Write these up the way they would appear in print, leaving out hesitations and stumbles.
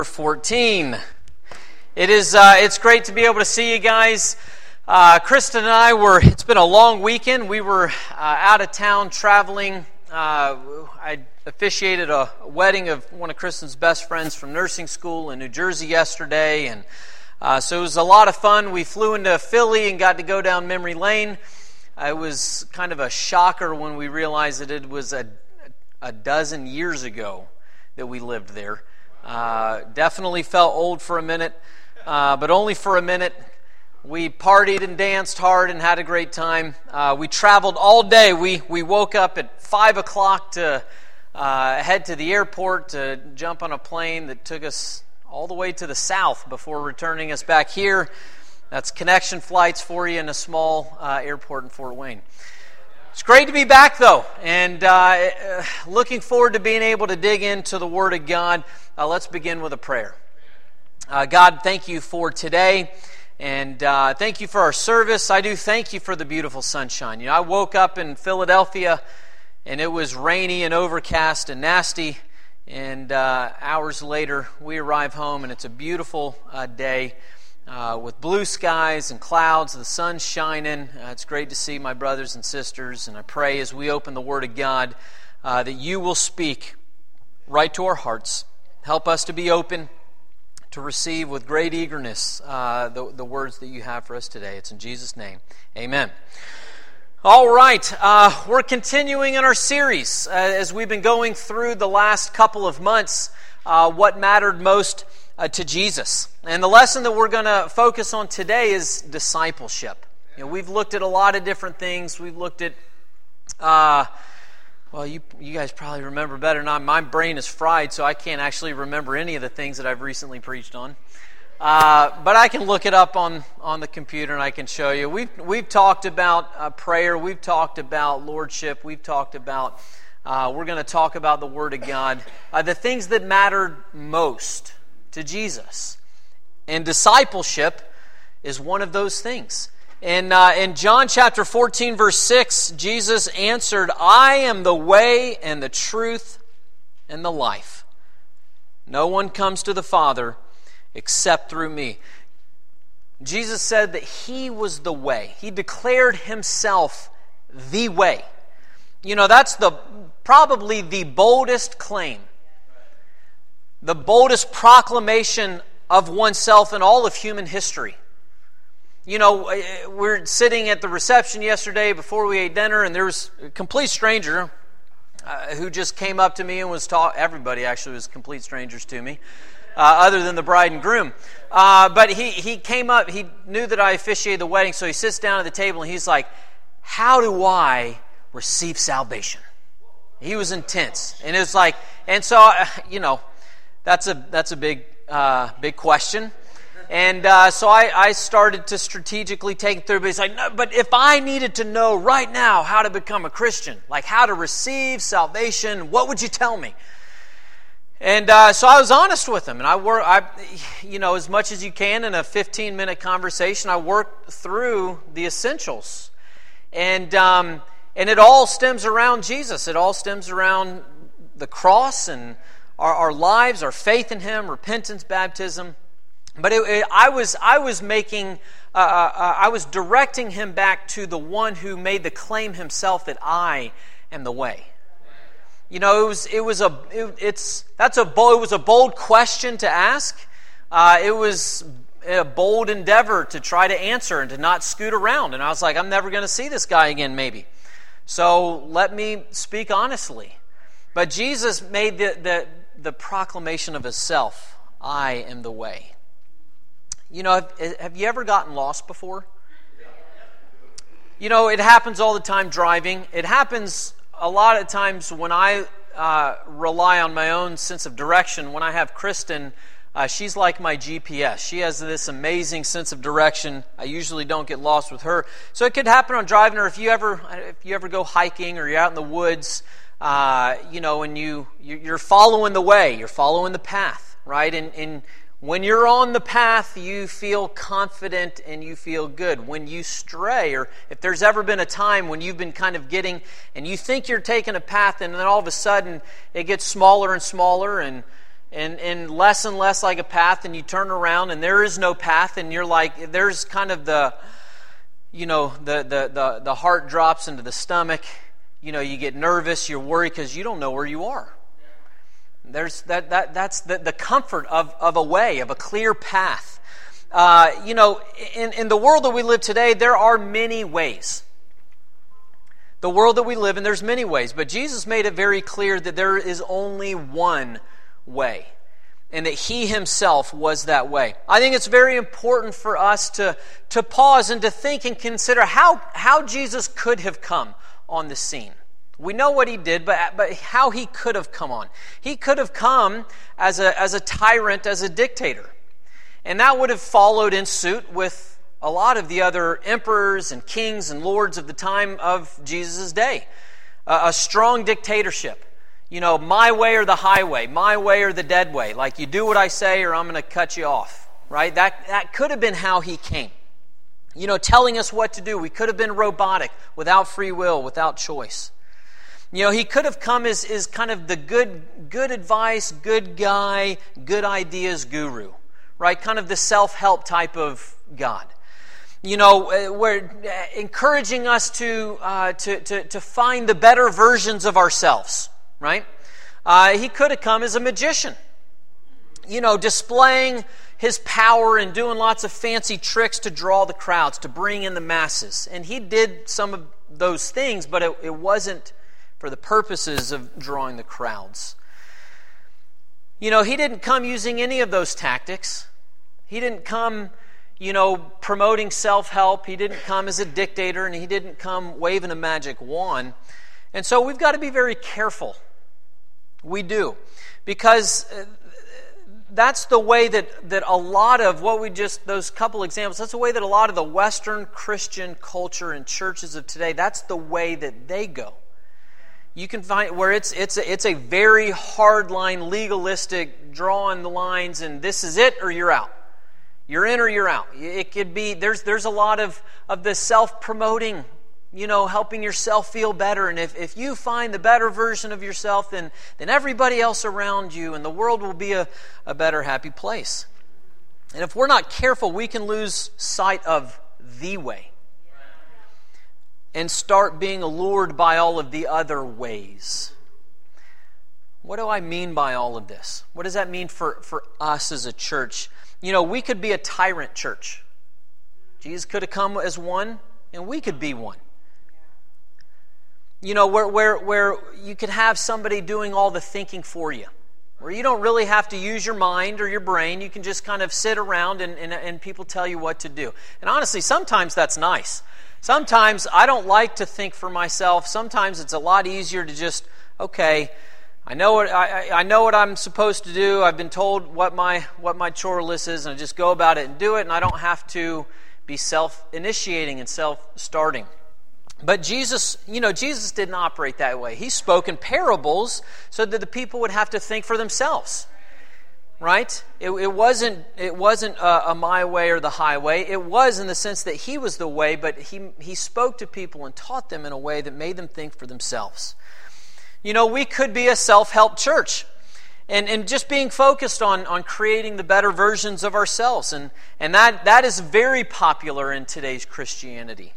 14. It's great to be able to see you guys. Kristen and I it's been a long weekend. We were out of town traveling. I officiated a wedding of one of Kristen's best friends from nursing school in New Jersey yesterday, and so it was a lot of fun. We flew into Philly and got to go down memory lane. It was kind of a shocker when we realized that it was a dozen years ago that we lived there. Definitely felt old for a minute, but only for a minute. We partied and danced hard and had a great time. We traveled all day. We woke up at 5 o'clock to head to the airport to jump on a plane that took us all the way to the south before returning us back here. That's connection flights for you in a small airport in Fort Wayne. It's great to be back, though, and looking forward to being able to dig into the Word of God. Let's begin with a prayer. God, thank you for today, and thank you for our service. I do thank you for the beautiful sunshine. You know, I woke up in Philadelphia, and it was rainy and overcast and nasty, and hours later, we arrive home, and it's a beautiful day. With blue skies and clouds, the sun's shining. It's great to see my brothers and sisters, and I pray as we open the Word of God that you will speak right to our hearts. Help us to be open to receive with great eagerness the words that you have for us today. It's in Jesus' name. Amen. All right, we're continuing in our series as we've been going through the last couple of months, what mattered most to Jesus. And the lesson that we're going to focus on today is discipleship. You know, we've looked at a lot of different things. We've looked at, you guys probably remember better than I. My brain is fried, so I can't actually remember any of the things that I've recently preached on. But I can look it up on the computer and I can show you. We've talked about prayer. We've talked about lordship. We've talked about, we're going to talk about the Word of God. The things that mattered most to Jesus. And discipleship is one of those things. In John chapter 14, verse 6, Jesus answered, "I am the way and the truth and the life. No one comes to the Father except through me." Jesus said that He was the way. He declared Himself the way. You know, that's probably the boldest claim, the boldest proclamation of oneself in all of human history. You know, we're sitting at the reception yesterday before we ate dinner, and there was a complete stranger who just came up to me and was everybody actually was complete strangers to me, other than the bride and groom. But he came up, he knew that I officiated the wedding, so he sits down at the table and he's like, "How do I receive salvation?" He was intense. And it was like, and so, you know, that's a big question. And so I started to strategically take it through. But he's like, "No, but if I needed to know right now how to become a Christian, like how to receive salvation, what would you tell me?" And so I was honest with him. And you know, as much as you can in a 15-minute conversation, I worked through the essentials. And it all stems around Jesus. It all stems around the cross and our lives, our faith in Him, repentance, baptism. But I was directing him back to the one who made the claim himself that I am the way. You know, it was a bold question to ask. It was a bold endeavor to try to answer and to not scoot around. And I was like, I'm never going to see this guy again, maybe. So let me speak honestly. But Jesus made the proclamation of Himself, "I am the way." You know, have you ever gotten lost before? You know, it happens all the time driving. It happens a lot of times when I rely on my own sense of direction. When I have Kristen, she's like my GPS. She has this amazing sense of direction. I usually don't get lost with her. So it could happen on driving, or if you ever go hiking or you're out in the woods, you know, and you're following the way, you're following the path, right? And when you're on the path, you feel confident and you feel good. When you stray, or if there's ever been a time when you've been kind of getting, and you think you're taking a path, and then all of a sudden it gets smaller and smaller, and and less like a path, and you turn around and there is no path, and you're like, there's kind of the heart drops into the stomach. You get nervous, you're worried because you don't know where you are. There's that's the comfort of a way, of a clear path. In the world that we live today, there are many ways. The world that we live in, there's many ways, but Jesus made it very clear that there is only one way, and that He Himself was that way. I think it's very important for us to pause and to think and consider how Jesus could have come on the scene. We know what He did, but how He could have come on. He could have come as a tyrant, as a dictator, and that would have followed in suit with a lot of the other emperors and kings and lords of the time of Jesus' day. A strong dictatorship. My way or the highway, my way or the dead way. Like, you do what I say or I'm going to cut you off. Right? That could have been how He came. Telling us what to do. We could have been robotic, without free will, without choice. He could have come as kind of the good advice, good guy, good ideas guru. Right? Kind of the self-help type of God. We're encouraging us to find the better versions of ourselves, right? He could have come as a magician, displaying His power and doing lots of fancy tricks to draw the crowds, to bring in the masses. And He did some of those things, but it wasn't for the purposes of drawing the crowds. He didn't come using any of those tactics. He didn't come promoting self-help. He didn't come as a dictator, and He didn't come waving a magic wand. And so we've got to be very careful. We do. Because that's the way that a lot of those couple examples, that's the way that a lot of the Western Christian culture and churches of today, that's the way that they go. You can find where it's a very hard-line, legalistic, drawing the lines, and this is it or you're out. You're in or you're out. It could be, there's a lot of the self-promoting, helping yourself feel better. And if you find the better version of yourself, then everybody else around you, and the world will be a better, happy place. And if we're not careful, we can lose sight of the way and start being allured by all of the other ways. What do I mean by all of this? What does that mean for us as a church? We could be a tyrant church. Jesus could have come as one, and we could be one. Where you could have somebody doing all the thinking for you. Where you don't really have to use your mind or your brain. You can just kind of sit around and people tell you what to do. And honestly, sometimes that's nice. Sometimes I don't like to think for myself. Sometimes it's a lot easier to just, okay, I know what I'm supposed to do. I've been told what my chore list is, and I just go about it and do it, and I don't have to be self-initiating and self-starting. But Jesus didn't operate that way. He spoke in parables so that the people would have to think for themselves. Right? It wasn't a my way or the highway. It was in the sense that He was the way, but he spoke to people and taught them in a way that made them think for themselves. We could be a self-help church and just being focused on creating the better versions of ourselves. And that is very popular in today's Christianity.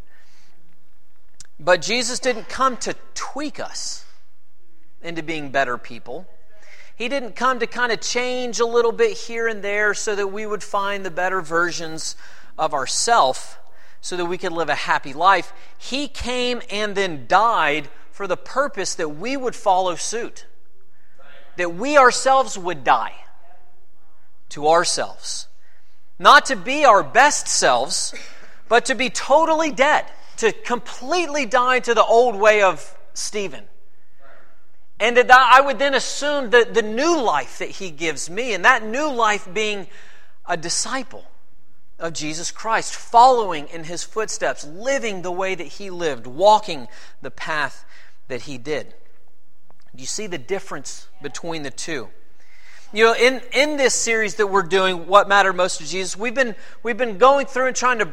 But Jesus didn't come to tweak us into being better people. He didn't come to kind of change a little bit here and there so that we would find the better versions of ourselves so that we could live a happy life. He came and then died for the purpose that we would follow suit. That we ourselves would die to ourselves. Not to be our best selves, but to be totally dead. To completely die to the old way of Stephen. And that I would then assume that the new life that He gives me, and that new life being a disciple of Jesus Christ, following in His footsteps, living the way that He lived, walking the path that He did. Do you see the difference between the two? In this series that we're doing, What Mattered Most to Jesus, we've been going through and trying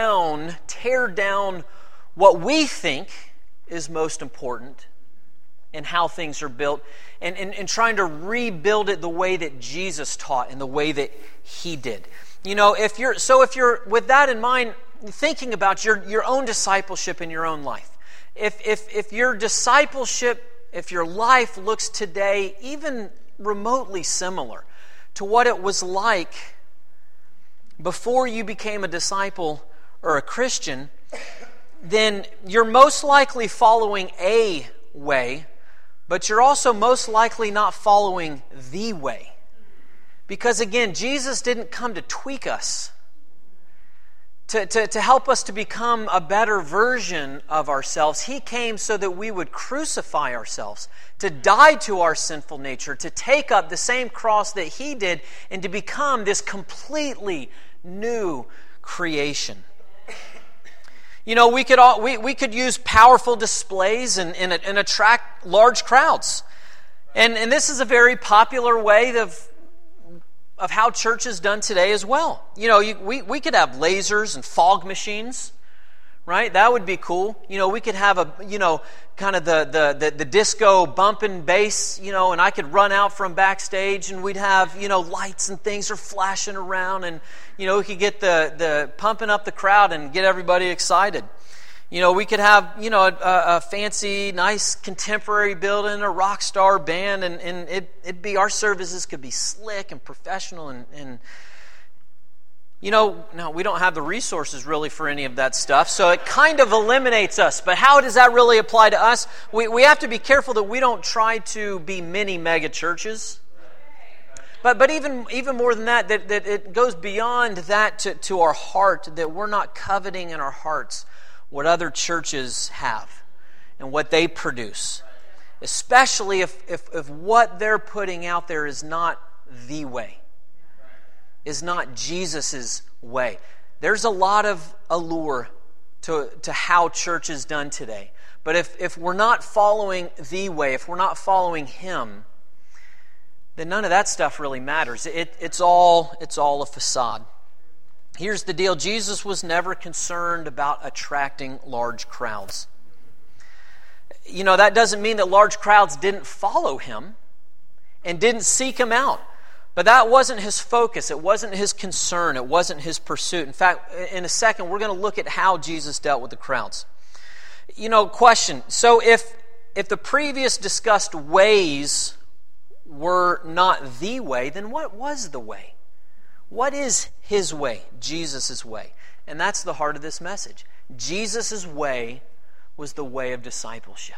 to tear down what we think is most important, and how things are built, and trying to rebuild it the way that Jesus taught and the way that He did. You know, if you're with that in mind, thinking about your own discipleship in your own life, if your discipleship, if your life looks today even remotely similar to what it was like before you became a disciple or a Christian, then you're most likely following a way, but you're also most likely not following the way. Because again, Jesus didn't come to tweak us, to help us to become a better version of ourselves. He came so that we would crucify ourselves, to die to our sinful nature, to take up the same cross that He did, and to become this completely new creation. You know, we could use powerful displays and attract large crowds. And this is a very popular way of how church is done today as well. You know, we could have lasers and fog machines, right? That would be cool. You know, we could have kind of the disco bumping bass, and I could run out from backstage and we'd have, lights and things are flashing around, and, we could get the pumping up the crowd and get everybody excited. We could have, a fancy, nice contemporary building, a rock star band, and it'd be, our services could be slick and professional and no, we don't have the resources really for any of that stuff, so it kind of eliminates us. But how does that really apply to us? We have to be careful that we don't try to be mini mega churches. But even more than that it goes beyond that to our heart, that we're not coveting in our hearts what other churches have and what they produce. Especially if what they're putting out there is not the way, is not Jesus' way. There's a lot of allure to how church is done today. But if we're not following the way, if we're not following Him, then none of that stuff really matters. It's all a facade. Here's the deal. Jesus was never concerned about attracting large crowds. That doesn't mean that large crowds didn't follow Him and didn't seek Him out. But that wasn't His focus. It wasn't His concern. It wasn't His pursuit. In fact, in a second, we're going to look at how Jesus dealt with the crowds. Question. So if the previous discussed ways were not the way, then what was the way? What is His way, Jesus' way? And that's the heart of this message. Jesus' way was the way of discipleship.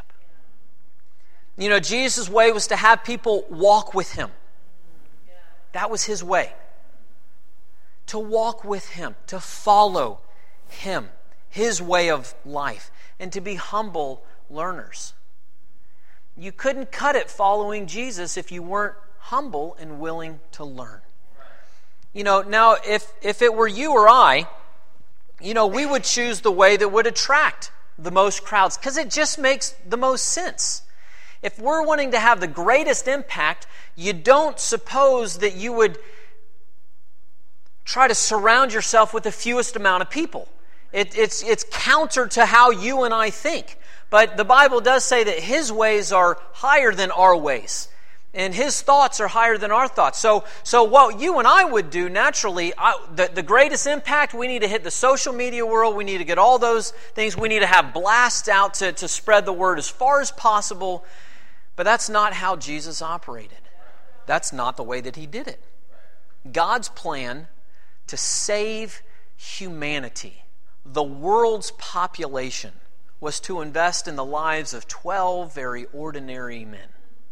Jesus' way was to have people walk with Him. That was His way. To walk with Him, to follow Him, His way of life, and to be humble learners. You couldn't cut it following Jesus if you weren't humble and willing to learn. Now if it were you or I, we would choose the way that would attract the most crowds, because it just makes the most sense. If we're wanting to have the greatest impact, you don't suppose that you would try to surround yourself with the fewest amount of people. It's counter to how you and I think. But the Bible does say that His ways are higher than our ways. And His thoughts are higher than our thoughts. So what you and I would do naturally, the greatest impact, we need to hit the social media world. We need to get all those things. We need to have blasts out to spread the word as far as possible. But that's not how Jesus operated. That's not the way that He did it. God's plan to save humanity, the world's population, was to invest in the lives of 12 very ordinary men.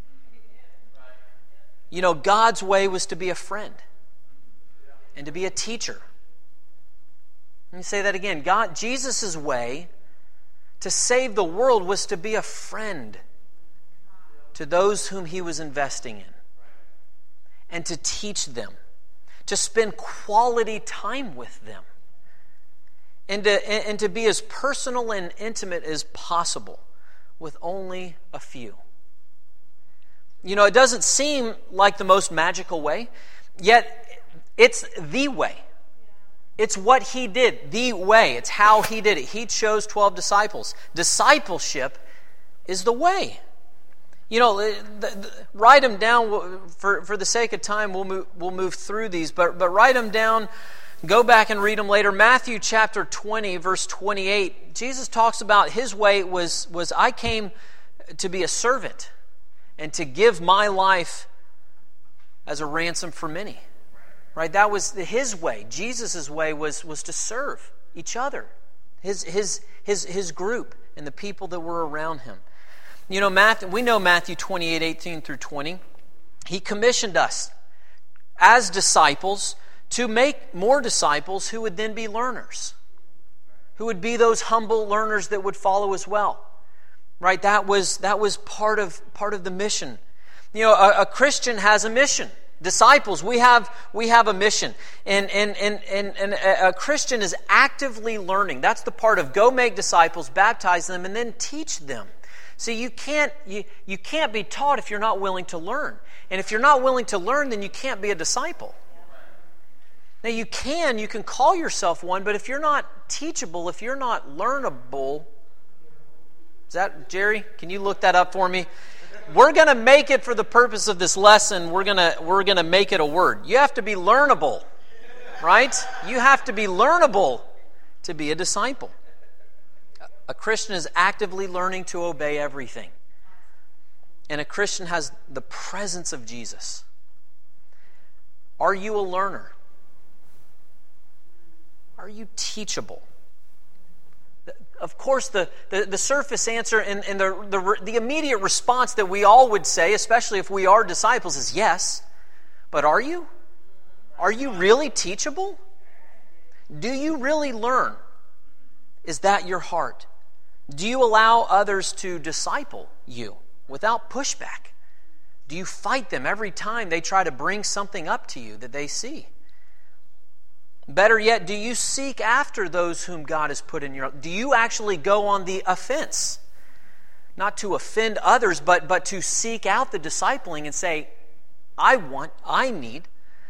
God's way was to be a friend and to be a teacher. Let me say that again. Jesus' way to save the world was to be a friend to those whom He was investing in, and to teach them, to spend quality time with them, and to be as personal and intimate as possible with only a few. It doesn't seem like the most magical way, yet it's the way. It's what He did, the way. It's how He did it. He chose 12 disciples. Discipleship is the way. Write them down. For the sake of time, we'll move through these, but write them down. Go back and read them later. Matthew chapter 20, verse 28. Jesus talks about His way was I came to be a servant and to give my life as a ransom for many. Right? That was His way. Jesus' way was to serve each other, his group, and the people that were around Him. We know Matthew 28, 18 through 20. He commissioned us as disciples to make more disciples who would then be learners, who would be those humble learners that would follow as well. Right? That was part of the mission. A Christian has a mission. Disciples, we have a mission, and a Christian is actively learning. That's the part of go make disciples, baptize them, and then teach them. See, you can't be taught if you're not willing to learn, and if you're not willing to learn, then you can't be a disciple. Now you can call yourself one, but if you're not teachable, if you're not learnable, is that Jerry? Can you look that up for me? We're going to make it for the purpose of this lesson. We're going to make it a word. You have to be learnable, right? You have to be learnable to be a disciple. A Christian is actively learning to obey everything. And a Christian has the presence of Jesus. Are you a learner? Are you teachable? Of course, the surface answer and the immediate response that we all would say, especially if we are disciples, is yes. But are you? Are you really teachable? Do you really learn? Is that your heart? Do you allow others to disciple you without pushback? Do you fight them every time they try to bring something up to you that they see? Better yet, do you seek after those whom God has put in your life? Do you actually go on the offense? Not to offend others, but to seek out the discipling and say, I need.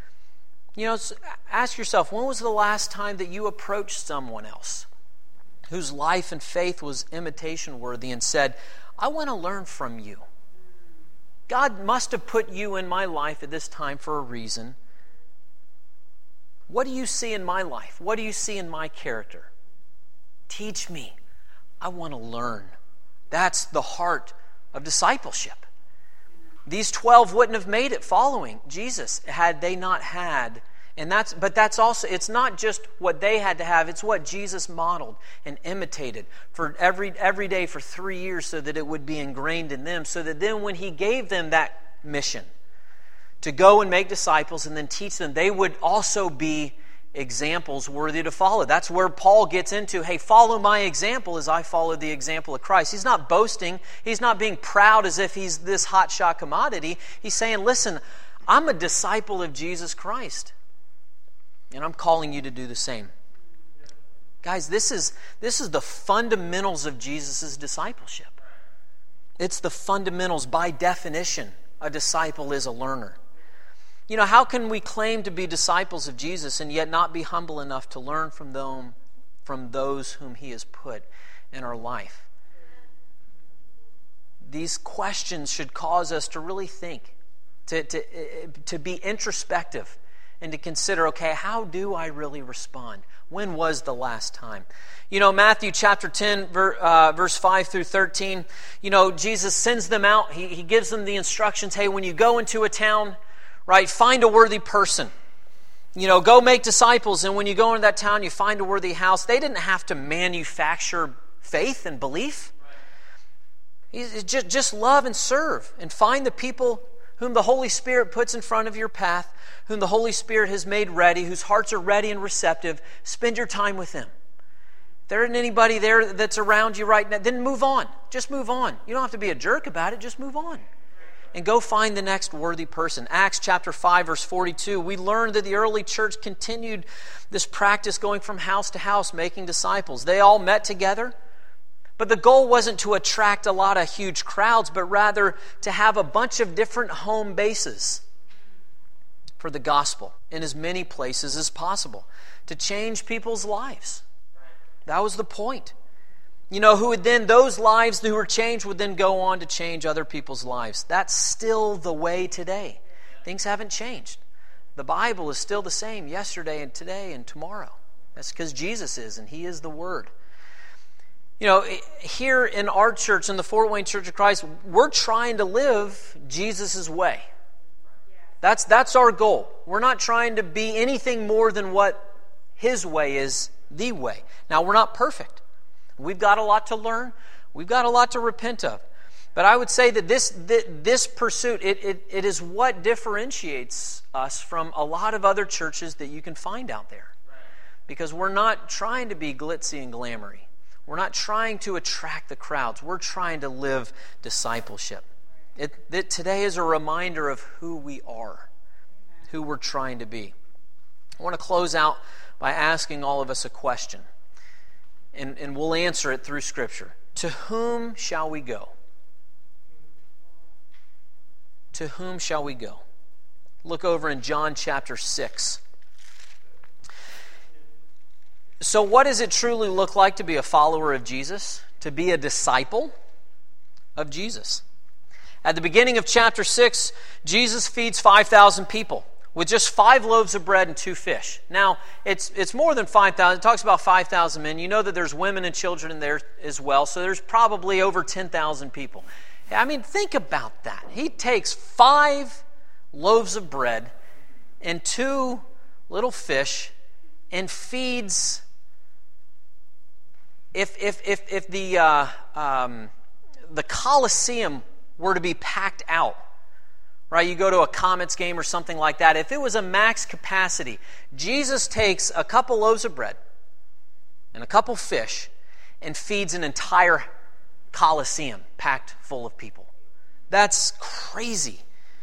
Ask yourself, when was the last time that you approached someone else whose life and faith was imitation worthy and said, I want to learn from you. God must have put you in my life at this time for a reason. What do you see in my life? What do you see in my character? Teach me. I want to learn. That's the heart of discipleship. These 12 wouldn't have made it following Jesus had they not had. But that's also, it's not just what they had to have, it's what Jesus modeled and imitated for every day for 3 years so that it would be ingrained in them, so that then when He gave them that mission to go and make disciples and then teach them, they would also be examples worthy to follow. That's where Paul gets into, hey, follow my example as I follow the example of Christ. He's not boasting. He's not being proud as if he's this hotshot commodity. He's saying, listen, I'm a disciple of Jesus Christ, and I'm calling you to do the same. Guys, this is the fundamentals of Jesus' discipleship. It's the fundamentals. By definition, a disciple is a learner. How can we claim to be disciples of Jesus and yet not be humble enough to learn from those whom He has put in our life? These questions should cause us to really think, to be introspective, and to consider, okay, how do I really respond? When was the last time? Matthew chapter 10, verse 5 through 13, Jesus sends them out. He gives them the instructions, hey, when you go into a town, right, find a worthy person. Go make disciples, and when you go into that town, you find a worthy house. They didn't have to manufacture faith and belief. Just love and serve, and find the people whom the Holy Spirit puts in front of your path, whom the Holy Spirit has made ready, whose hearts are ready and receptive. Spend your time with them. If there isn't anybody there that's around you right now, then move on. Just move on. You don't have to be a jerk about it. Just move on. And go find the next worthy person. Acts chapter 5, verse 42, we learned that the early church continued this practice going from house to house, making disciples. They all met together. But the goal wasn't to attract a lot of huge crowds, but rather to have a bunch of different home bases for the gospel in as many places as possible, to change people's lives. That was the point. Who would then, those lives who were changed would then go on to change other people's lives. That's still the way today. Things haven't changed. The Bible is still the same yesterday and today and tomorrow. That's because Jesus is, and He is the Word. Here in our church, in the Fort Wayne Church of Christ, we're trying to live Jesus' way. That's our goal. We're not trying to be anything more than what His way is, the way. Now, we're not perfect. We've got a lot to learn. We've got a lot to repent of. But I would say that this pursuit, it is what differentiates us from a lot of other churches that you can find out there. Because we're not trying to be glitzy and glamoury. We're not trying to attract the crowds. We're trying to live discipleship. Today is a reminder of who we are, who we're trying to be. I want to close out by asking all of us a question. And we'll answer it through Scripture. To whom shall we go? To whom shall we go? Look over in John chapter 6. So what does it truly look like to be a follower of Jesus? To be a disciple of Jesus? At the beginning of chapter 6, Jesus feeds 5,000 people with just 5 loaves of bread and 2 fish. Now, it's more than 5,000. It talks about 5,000 men. You know that there's women and children in there as well, so there's probably over 10,000 people. I mean, think about that. He takes 5 loaves of bread and 2 little fish and feeds. If the Colosseum were to be packed out, right? You go to a Comets game or something like that. If it was a max capacity, Jesus takes a couple loaves of bread and a couple fish and feeds an entire Colosseum packed full of people. That's crazy.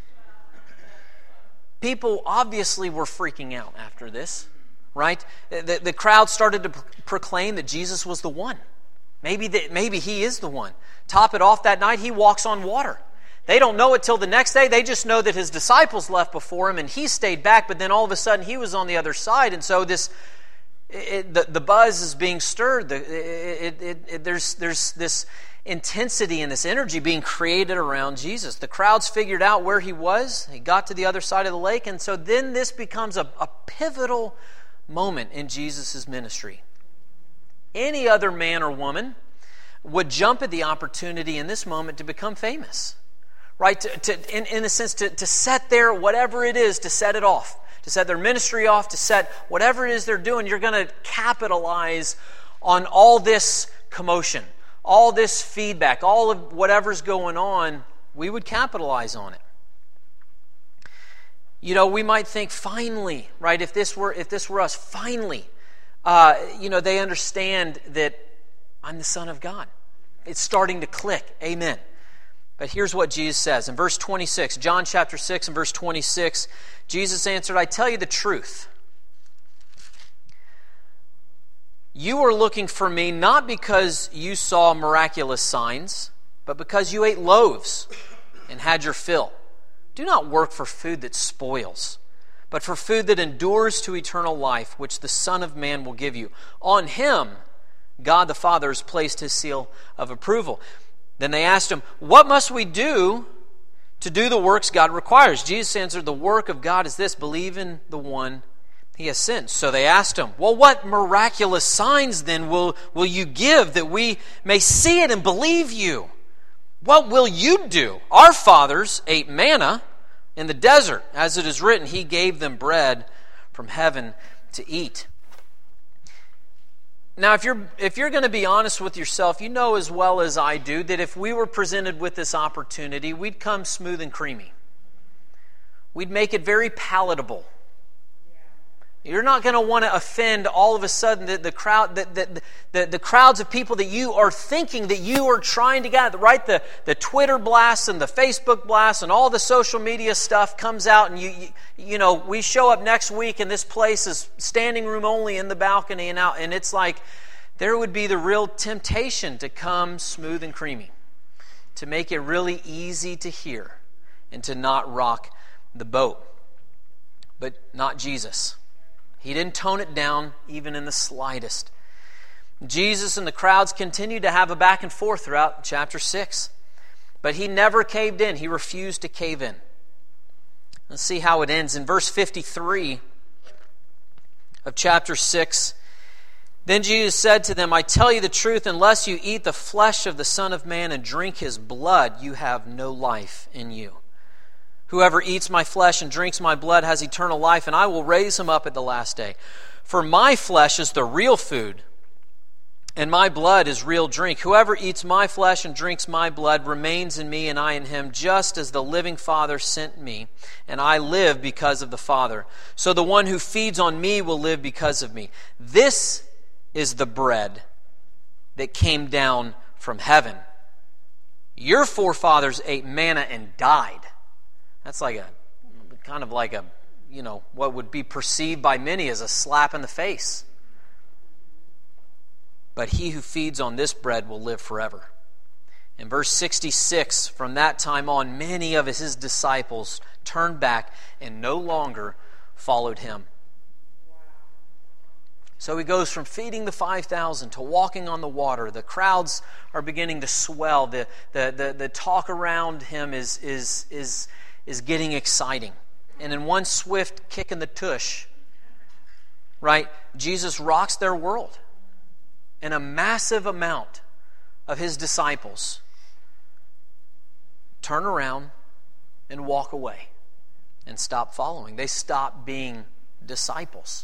People obviously were freaking out after this, right? The crowd started to proclaim that Jesus was the one. Maybe He is the one. Top it off, that night He walks on water. They don't know it till the next day. They just know that His disciples left before Him and He stayed back, but then all of a sudden He was on the other side. And so the buzz is being stirred. There's this intensity and this energy being created around Jesus. The crowds figured out where He was. He got to the other side of the lake. And so then this becomes a pivotal moment in Jesus' ministry. Any other man or woman would jump at the opportunity in this moment to become famous. Right? In a sense, to set their, whatever it is, to set it off. To set their ministry off, to set whatever it is they're doing. You're going to capitalize on all this commotion, all this feedback, all of whatever's going on. We would capitalize on it. We might think, finally, right? If this were us, finally, they understand that I'm the Son of God. It's starting to click. Amen. But here's what Jesus says. In verse 26, John chapter 6 and verse 26, Jesus answered, I tell you the truth. You are looking for me not because you saw miraculous signs, but because you ate loaves and had your fill. Do not work for food that spoils, but for food that endures to eternal life, which the Son of Man will give you. On Him, God the Father has placed His seal of approval. Then they asked Him, what must we do to do the works God requires? Jesus answered, the work of God is this, believe in the one He has sent. So they asked Him, well, what miraculous signs then will you give that we may see it and believe you? What will you do? Our fathers ate manna in the desert. As it is written, He gave them bread from heaven to eat. Now, if you're going to be honest with yourself, you know as well as I do that if we were presented with this opportunity, we'd come smooth and creamy. We'd make it very palatable. You're not going to want to offend all of a sudden the crowds of people that you are thinking that you are trying to gather, right? The Twitter blasts and the Facebook blasts and all the social media stuff comes out, and we show up next week and this place is standing room only in the balcony and out, and it's like there would be the real temptation to come smooth and creamy, to make it really easy to hear and to not rock the boat. But not Jesus. He didn't tone it down even in the slightest. Jesus and the crowds continued to have a back and forth throughout chapter 6. But he never caved in. He refused to cave in. Let's see how it ends. In verse 53 of chapter 6, then Jesus said to them, I tell you the truth, unless you eat the flesh of the Son of Man and drink his blood, you have no life in you. Whoever eats my flesh and drinks my blood has eternal life, and I will raise him up at the last day. For my flesh is the real food, and my blood is real drink. Whoever eats my flesh and drinks my blood remains in me, and I in him, just as the living Father sent me, and I live because of the Father. So the one who feeds on me will live because of me. This is the bread that came down from heaven. Your forefathers ate manna and died. That's like what would be perceived by many as a slap in the face. But he who feeds on this bread will live forever. In verse 66, from that time on, many of his disciples turned back and no longer followed him. So he goes from feeding the 5,000 to walking on the water. The crowds are beginning to swell. The talk around him is getting exciting. And in one swift kick in the tush, right, Jesus rocks their world. And a massive amount of his disciples turn around and walk away and stop following. They stop being disciples.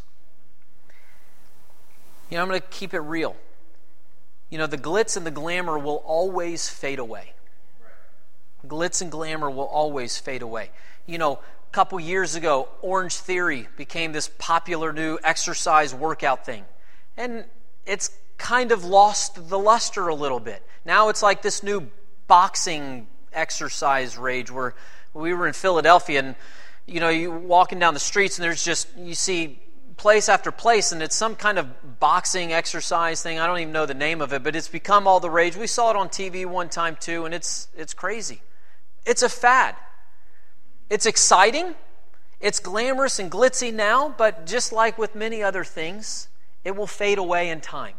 I'm going to keep it real. The glitz and the glamour will always fade away. Glitz and glamour will always fade away. A couple years ago, Orange Theory became this popular new exercise workout thing. And it's kind of lost the luster a little bit. Now it's like this new boxing exercise rage where we were in Philadelphia and, you walking down the streets and you see place after place and it's some kind of boxing exercise thing. I don't even know the name of it, but it's become all the rage. We saw it on TV one time too, and it's crazy. It's a fad. It's exciting. It's glamorous and glitzy now, but just like with many other things, it will fade away in time.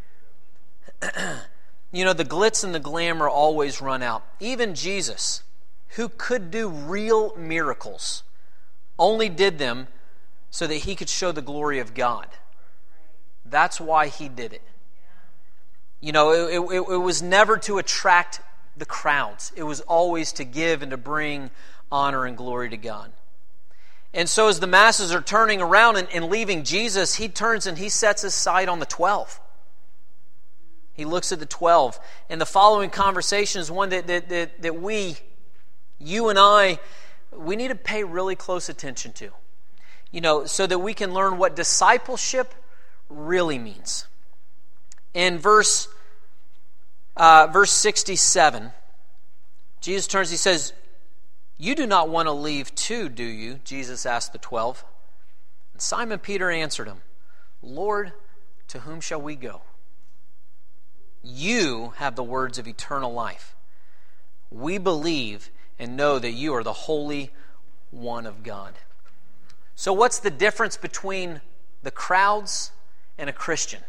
The glitz and the glamour always run out. Even Jesus, who could do real miracles, only did them so that he could show the glory of God. That's why he did it. It was never to attract the crowds. It was always to give and to bring honor and glory to God. And so as the masses are turning around and leaving Jesus, he turns and he sets his sight on the 12. He looks at the 12. And the following conversation is one that you and I, we need to pay really close attention to. So that we can learn what discipleship really means. In verse 67, Jesus turns, he says, you do not want to leave too, do you? Jesus asked the 12. And Simon Peter answered him, Lord, to whom shall we go? You have the words of eternal life. We believe and know that you are the Holy One of God. So what's the difference between the crowds and a Christian?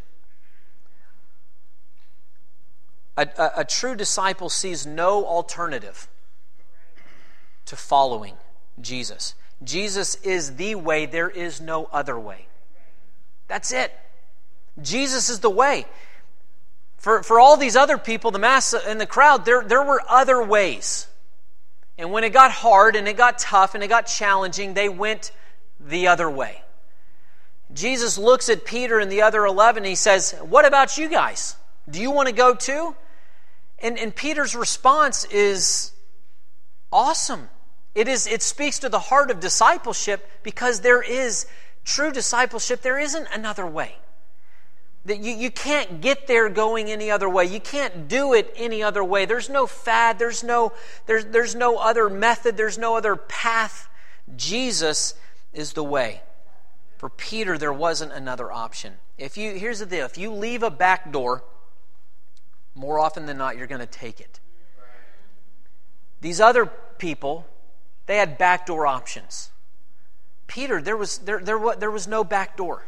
A true disciple sees no alternative to following Jesus. Jesus is the way. There is no other way. That's it. Jesus is the way. For all these other people, the mass and the crowd, there were other ways. And when it got hard and it got tough and it got challenging, they went the other way. Jesus looks at Peter and the other 11 and he says, what about you guys? Do you want to go too? And Peter's response is awesome. It speaks to the heart of discipleship because there is true discipleship. There isn't another way. That you can't get there going any other way. You can't do it any other way. There's no fad. There's no other method. There's no other path. Jesus is the way. For Peter, there wasn't another option. Here's the deal. If you leave a back door, more often than not, you're going to take it. These other people, they had backdoor options. Peter, there was no back door.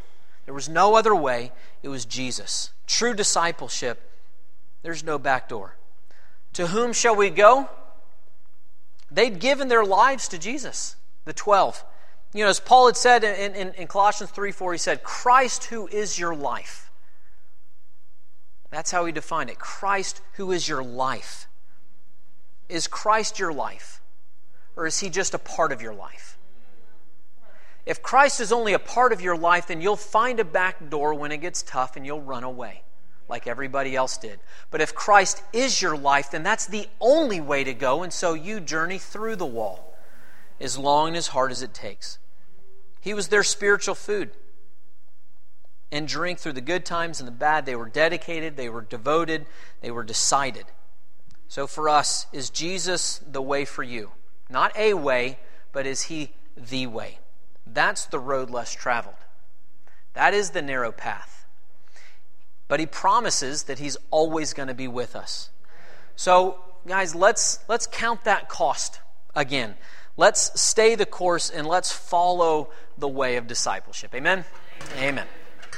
There was no other way. It was Jesus. True discipleship, there's no back door. To whom shall we go? They'd given their lives to Jesus, the 12. You know, as Paul had said in Colossians 3:4, he said, Christ who is your life. That's how he defined it. Christ who is your life. Is Christ your life? Or is he just a part of your life? If Christ is only a part of your life, then you'll find a back door when it gets tough and you'll run away like everybody else did. But if Christ is your life, then that's the only way to go, and so you journey through the wall as long and as hard as it takes. He was their spiritual food and drink through the good times and the bad. They were dedicated, they were devoted, they were decided. So for us, is Jesus the way for you? Not a way, but is he the way? That's the road less traveled. That is the narrow path. But he promises that he's always going to be with us. So, guys, let's count that cost again. Let's stay the course and let's follow the way of discipleship. Amen? Amen.